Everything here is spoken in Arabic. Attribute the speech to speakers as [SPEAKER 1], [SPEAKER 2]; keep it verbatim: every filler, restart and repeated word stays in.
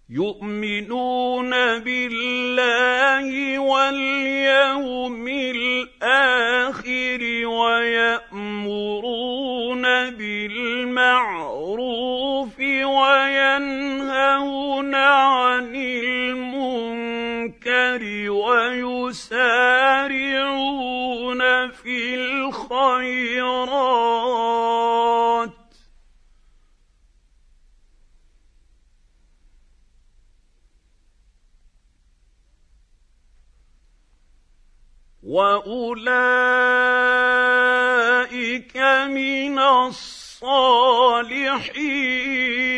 [SPEAKER 1] يؤمنون بالله واليوم الآخر ويأمرون بالمعروف وينهون عن المنكر ويسارعون في الخيرات وأولئك من الصالحين.